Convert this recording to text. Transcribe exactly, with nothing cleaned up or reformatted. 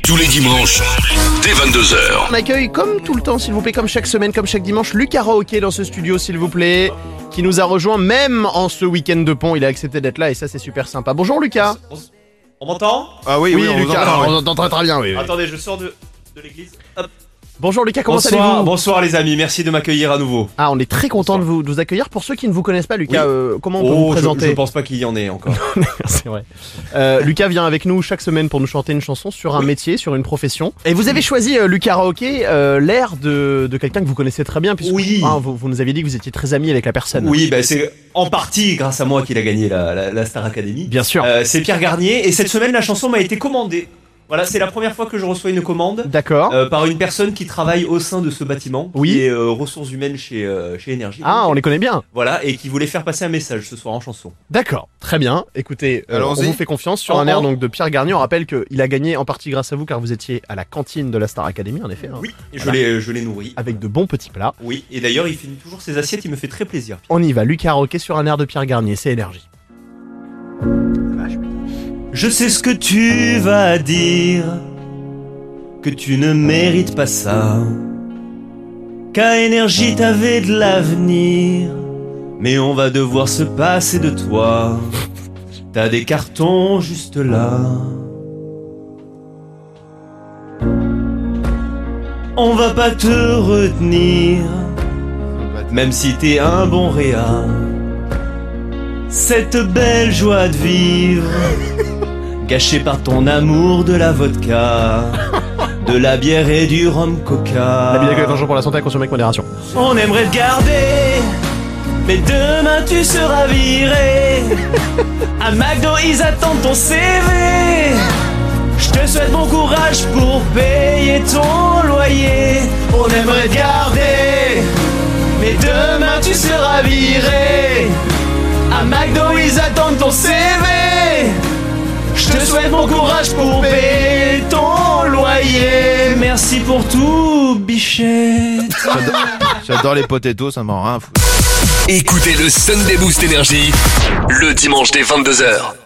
Tous les dimanches, dès vingt-deux heures. On accueille comme tout le temps, s'il vous plaît, comme chaque semaine, comme chaque dimanche, Lucas Karaoké dans ce studio, s'il vous plaît, qui nous a rejoint même en ce week-end de pont. Il a accepté d'être là et ça, c'est super sympa. Bonjour Lucas. On m'entend? Ah oui, oui, Oui, on Lucas, vous entend, alors, oui. on entend très très bien. Oui, oui. Attendez, je sors de, de l'église. Hop. Bonjour Lucas, comment Bonsoir, allez-vous? bonsoir les amis, merci de m'accueillir à nouveau. Ah, on est très content de vous, de vous accueillir. Pour ceux qui ne vous connaissent pas, Lucas, Oui. euh, comment on peut vous Oh, je, présenter? je pense pas qu'il y en ait encore. C'est vrai. Euh, Lucas vient avec nous chaque semaine pour nous chanter une chanson sur un Oui. métier, sur une profession. Et vous avez choisi euh, Lucas Karaoké, euh, l'air de, de quelqu'un que vous connaissez très bien, puisque Oui. hein, vous, vous nous aviez dit que vous étiez très ami avec la personne. Oui, bah, c'est en partie grâce à moi qu'il a gagné la, la, la Star Academy. Bien sûr. Euh, c'est Pierre Garnier et cette semaine la chanson m'a été commandée. Voilà, c'est la première fois que je reçois une commande D'accord. euh, par une personne qui travaille au sein de ce bâtiment, Oui. qui est euh, ressources humaines chez euh, chez Énergie. Ah, on les connaît bien. Voilà, et qui voulait faire passer un message ce soir en chanson. D'accord, très bien. Écoutez, euh, on Allons-y. vous fait confiance sur En- un air en- donc de Pierre Garnier. On rappelle qu'il a gagné en partie grâce à vous car vous étiez à la cantine de la Star Academy, en effet. hein. Oui, je Voilà. l'ai je l'ai nourri. Avec de bons petits plats. Oui, et d'ailleurs il finit toujours ses assiettes, il me fait très plaisir. On y va, Lucas Karaoké sur un air de Pierre Garnier, c'est Énergie. Je sais ce que tu vas dire, que tu ne mérites pas ça, qu'à Énergie t'avais de l'avenir, mais on va devoir se passer de toi. T'as des cartons juste là. On va pas te retenir, même si t'es un bon réa. Cette belle joie de vivre, gâchée par ton amour de la vodka, de la bière et du rhum coca. La bière est dangereux pour la santé à consommer avec modération. On aimerait te garder, mais demain tu seras viré. À McDo ils attendent ton C V. Je te souhaite bon courage pour payer ton loyer. On aimerait te garder, mais demain tu seras viré. À McDo ils attendent ton C V. Je te souhaite bon courage pour payer ton loyer. Merci pour tout, bichette. J'adore- J'adore les potatoes, ça m'en rend rien à foutre. Écoutez le Sunday Boost Énergie, le dimanche dès vingt-deux heures.